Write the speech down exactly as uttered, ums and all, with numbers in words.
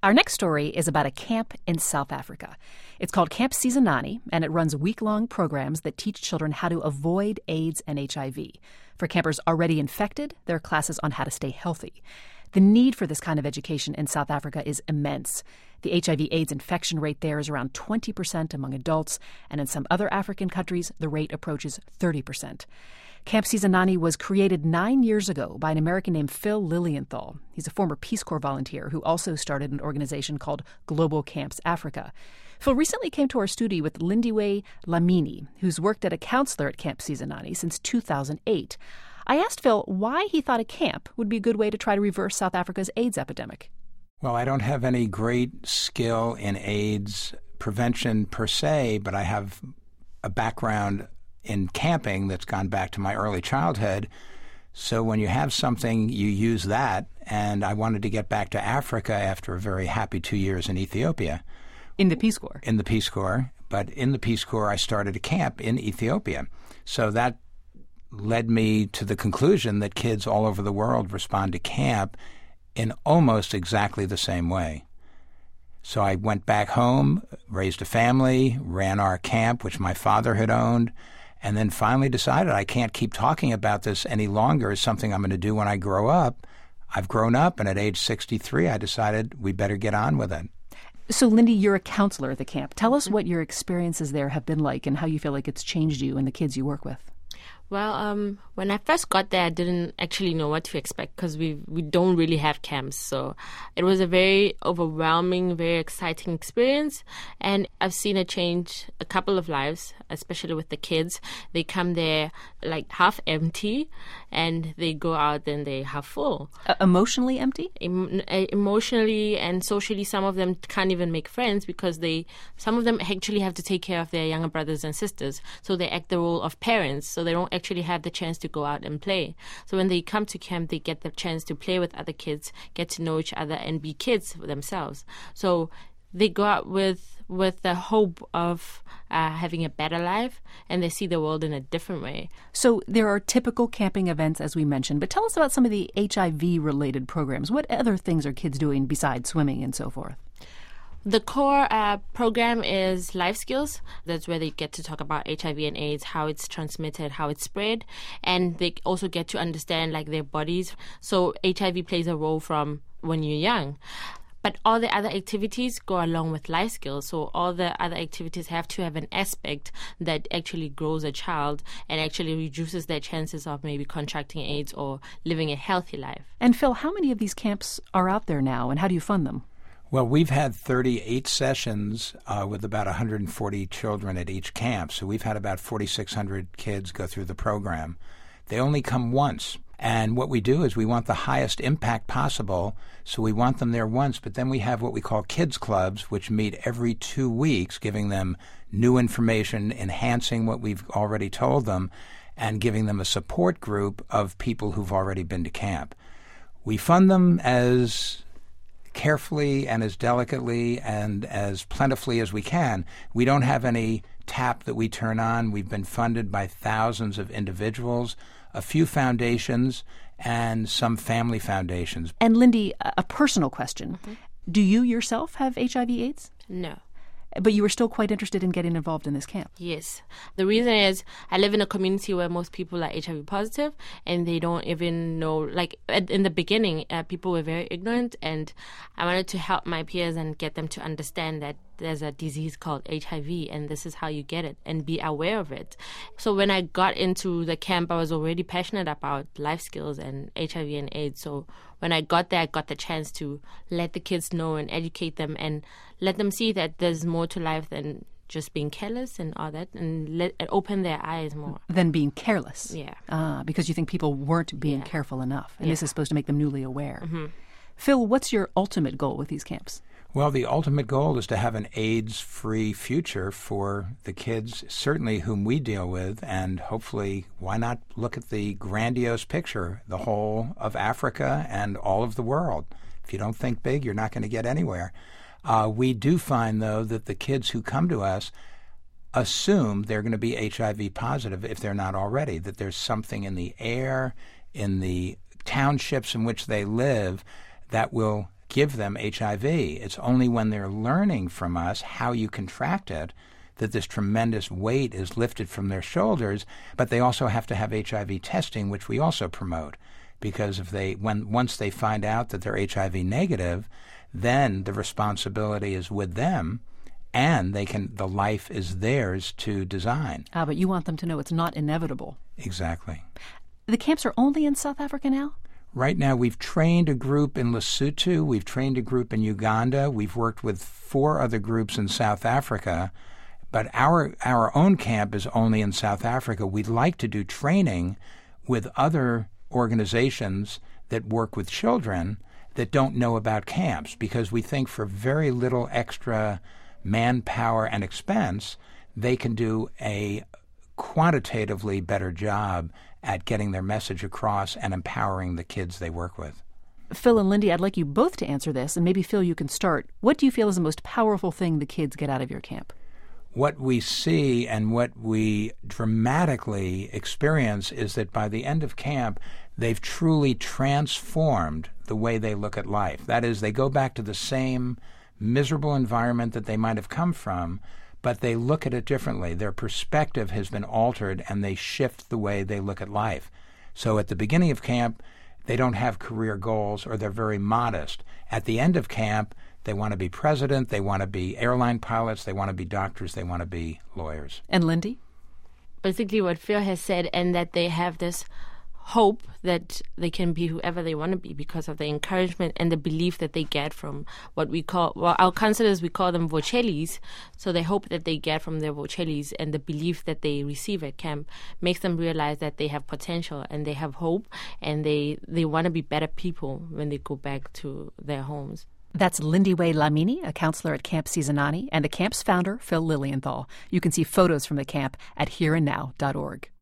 Our next story is about a camp in South Africa. It's called Camp Sizanani, and it runs week-long programs that teach children how to avoid AIDS and H I V. For campers already infected, there are classes on how to stay healthy. The need for this kind of education in South Africa is immense. The H I V AIDS infection rate there is around twenty percent among adults, and in some other African countries, the rate approaches thirty percent. Camp Sizanani was created nine years ago by an American named Phil Lilienthal. He's a former Peace Corps volunteer who also started an organization called Global Camps Africa. Phil recently came to our studio with Lindiwe Lamini, who's worked as a counselor at Camp Sizanani since two thousand eight. I asked Phil why he thought a camp would be a good way to try to reverse South Africa's AIDS epidemic. Well, I don't have any great skill in AIDS prevention per se, but I have a background in camping that's gone back to my early childhood. So when you have something, you use that. And I wanted to get back to Africa after a very happy two years in Ethiopia. In the Peace Corps? In the Peace Corps. But in the Peace Corps, I started a camp in Ethiopia. So that led me to the conclusion that kids all over the world respond to camp in almost exactly the same way. So I went back home, raised a family, ran our camp, which my father had owned, and then finally decided I can't keep talking about this any longer. It's something I'm going to do when I grow up. I've grown up, and at age sixty-three, I decided we better get on with it. So, Lindy, you're a counselor at the camp. Tell us what your experiences there have been like and how you feel like it's changed you and the kids you work with. Well, um, when I first got there, I didn't actually know what to expect because we we don't really have camps. So it was a very overwhelming, very exciting experience. And I've seen it change a couple of lives, especially with the kids. They come there like half empty and they go out and they half full. Uh, emotionally empty? Em- emotionally and socially, some of them can't even make friends because they, some of them actually have to take care of their younger brothers and sisters. So they act the role of parents. So they don't actually have the chance to go out and play. So when they come to camp, they get the chance to play with other kids, get to know each other, and be kids themselves. So they go out with with the hope of uh, having a better life, and they see the world in a different way. So there are typical camping events, as we mentioned, but tell us about some of the H I V-related programs. What other things are kids doing besides swimming and so forth? The core uh, program is life skills. That's where they get to talk about H I V and AIDS, how it's transmitted, how it's spread, and they also get to understand like their bodies. So H I V plays a role from when you're young. But all the other activities go along with life skills. So all the other activities have to have an aspect that actually grows a child and actually reduces their chances of maybe contracting AIDS or living a healthy life. And Phil, how many of these camps are out there now, and how do you fund them? Well, we've had thirty-eight sessions uh, with about one hundred forty children at each camp. So we've had about forty-six hundred kids go through the program. They only come once. And what we do is we want the highest impact possible, so we want them there once. But then we have what we call kids clubs, which meet every two weeks, giving them new information, enhancing what we've already told them, and giving them a support group of people who've already been to camp. We fund them as carefully and as delicately and as plentifully as we can. We don't have any tap that we turn on. We've been funded by thousands of individuals, a few foundations, and some family foundations. And Lindy, a personal question. Mm-hmm. Do you yourself have H I V AIDS? No. But you were still quite interested in getting involved in this camp. Yes. The reason is I live in a community where most people are H I V positive and they don't even know, like in the beginning, uh, people were very ignorant, and I wanted to help my peers and get them to understand that there's a disease called H I V and this is how you get it and be aware of it. So when I got into the camp, I was already passionate about life skills and H I V and AIDS. So when I got there, I got the chance to let the kids know and educate them and let them see that there's more to life than just being careless and all that, and let and open their eyes more. Than being careless? Yeah. Ah, because you think people weren't being yeah. careful enough, and yeah. this is supposed to make them newly aware. Mm-hmm. Phil, what's your ultimate goal with these camps? Well, the ultimate goal is to have an AIDS-free future for the kids, certainly whom we deal with, and hopefully, why not look at the grandiose picture, the whole of Africa and all of the world. If you don't think big, you're not going to get anywhere. Uh, we do find, though, that the kids who come to us assume they're going to be H I V positive if they're not already, that there's something in the air, in the townships in which they live, that will give them H I V. It's only when they're learning from us how you contract it that this tremendous weight is lifted from their shoulders, but they also have to have H I V testing, which we also promote. Because if they, when once they find out that they're H I V negative, then the responsibility is with them, and they can, the life is theirs to design. Ah, but you want them to know it's not inevitable. Exactly. The camps are only in South Africa now? Right now, we've trained a group in Lesotho. We've trained a group in Uganda. We've worked with four other groups in South Africa. But our our own camp is only in South Africa. We'd like to do training with other organizations that work with children that don't know about camps, because we think for very little extra manpower and expense, they can do a quantitatively better job at getting their message across and empowering the kids they work with. Phil and Lindy, I'd like you both to answer this, and maybe, Phil, you can start. What do you feel is the most powerful thing the kids get out of your camp? What we see and what we dramatically experience is that by the end of camp, they've truly transformed the way they look at life. That is, they go back to the same miserable environment that they might have come from, but they look at it differently. Their perspective has been altered, and they shift the way they look at life. So at the beginning of camp, they don't have career goals, or they're very modest. At the end of camp, they want to be president, they want to be airline pilots, they want to be doctors, they want to be lawyers. And Lindy? Basically what Phil has said, and that they have this hope that they can be whoever they want to be because of the encouragement and the belief that they get from what we call, well, our counselors, we call them vocellis. So the hope that they get from their vocellis and the belief that they receive at camp makes them realize that they have potential and they have hope, and they, they want to be better people when they go back to their homes. That's Lindiwe Dlamini, a counselor at Camp Sizanani, and the camp's founder, Phil Lilienthal. You can see photos from the camp at here and now dot org.